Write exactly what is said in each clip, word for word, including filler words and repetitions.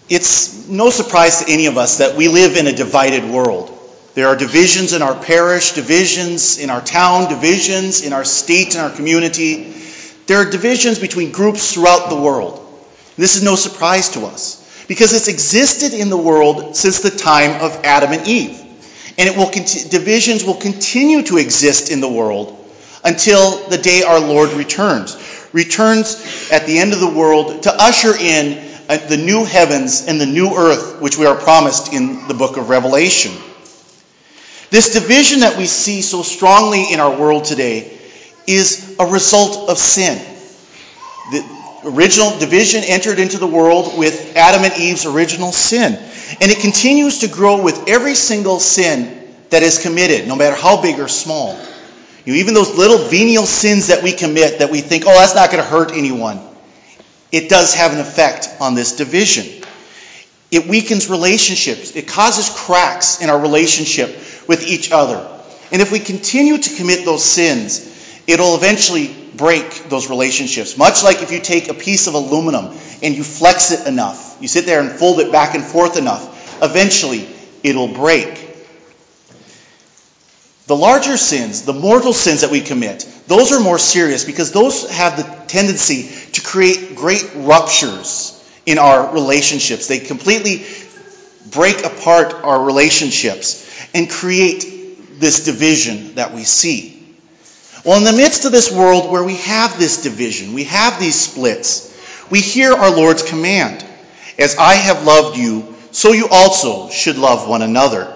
It's no surprise to any of us that we live in a divided world. There are divisions in our parish, divisions in our town, divisions in our state and our community. There are divisions between groups throughout the world. This is no surprise to us because it's existed in the world since the time of Adam and Eve. And it will conti- divisions will continue to exist in the world until the day our Lord returns. Returns at the end of the world to usher in the new heavens and the new earth which we are promised in the book of Revelation. This division that we see so strongly in our world today is a result of sin. The original division entered into the world with Adam and Eve's original sin. And it continues to grow with every single sin that is committed, no matter how big or small. You know, even those little venial sins that we commit that we think, oh, that's not going to hurt anyone. It does have an effect on this division. It weakens relationships. It causes cracks in our relationship with each other. And if we continue to commit those sins, it'll eventually break those relationships. Much like if you take a piece of aluminum and you flex it enough, you sit there and fold it back and forth enough, eventually it'll break. The larger sins, the mortal sins that we commit, those are more serious because those have the tendency to create great ruptures in our relationships. They completely break apart our relationships and create this division that we see. Well, in the midst of this world where we have this division, we have these splits, we hear our Lord's command, "As I have loved you, so you also should love one another."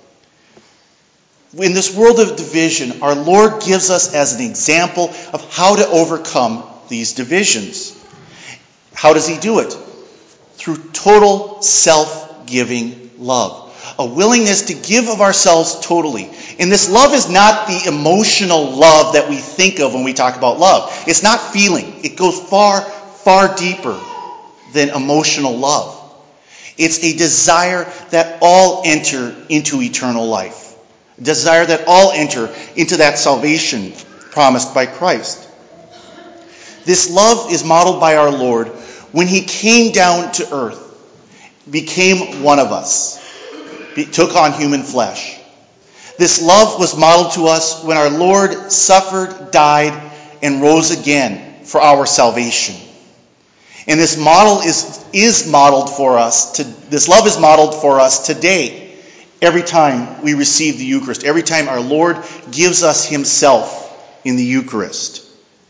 In this world of division, our Lord gives us as an example of how to overcome these divisions. How does he do it? Through total self-giving love. A willingness to give of ourselves totally. And this love is not the emotional love that we think of when we talk about love. It's not feeling. It goes far, far deeper than emotional love. It's a desire that all enter into eternal life. A desire that all enter into that salvation promised by Christ. This love is modeled by our Lord when he came down to earth, became one of us, took on human flesh. This love was modeled to us when our Lord suffered, died, and rose again for our salvation. And this model is, is modeled for us, to, this love is modeled for us today every time we receive the Eucharist, every time our Lord gives us himself in the Eucharist.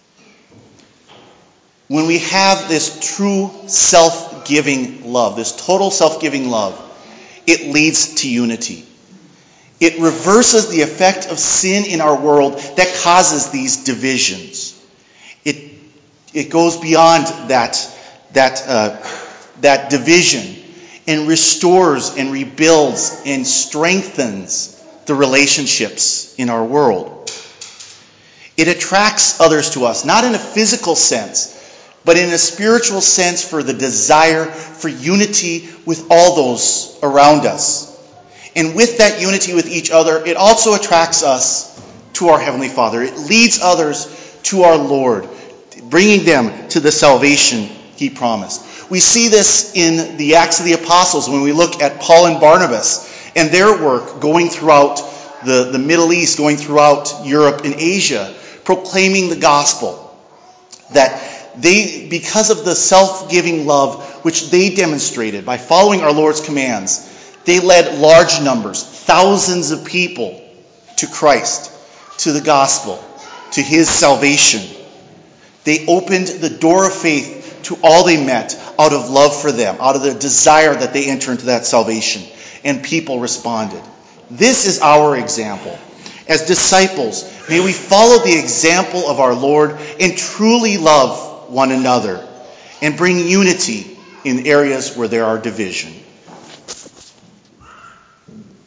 When we have this true self-giving love, this total self-giving love, it leads to unity. It reverses the effect of sin in our world that causes these divisions. It, it goes beyond that, that, uh, that division and restores and rebuilds and strengthens the relationships in our world. It attracts others to us, not in a physical sense, but in a spiritual sense for the desire for unity with all those around us. And with that unity with each other, it also attracts us to our Heavenly Father. It leads others to our Lord, bringing them to the salvation he promised. We see this in the Acts of the Apostles when we look at Paul and Barnabas and their work going throughout the, the Middle East, going throughout Europe and Asia, proclaiming the gospel. That they, because of the self-giving love which they demonstrated by following our Lord's commands, they led large numbers, thousands of people to Christ, to the gospel, to his salvation. They opened the door of faith to all they met out of love for them, out of the desire that they enter into that salvation. And people responded. This is our example. As disciples, may we follow the example of our Lord and truly love one another and bring unity in areas where there are division.